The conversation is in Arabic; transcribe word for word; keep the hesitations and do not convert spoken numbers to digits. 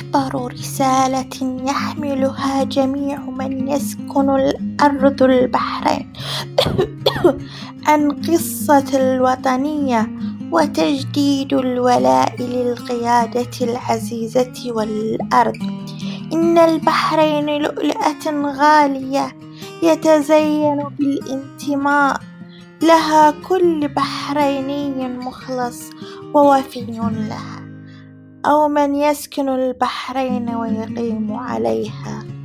أحضر رسالة يحملها جميع من يسكن الأرض البحرين عن قصة الوطنية وتجديد الولاء للقيادة العزيزة والأرض. إن البحرين لؤلؤة غالية يتزين بالانتماء لها كل بحريني مخلص ووفي لها، أو من يسكن البحرين ويقيم عليها.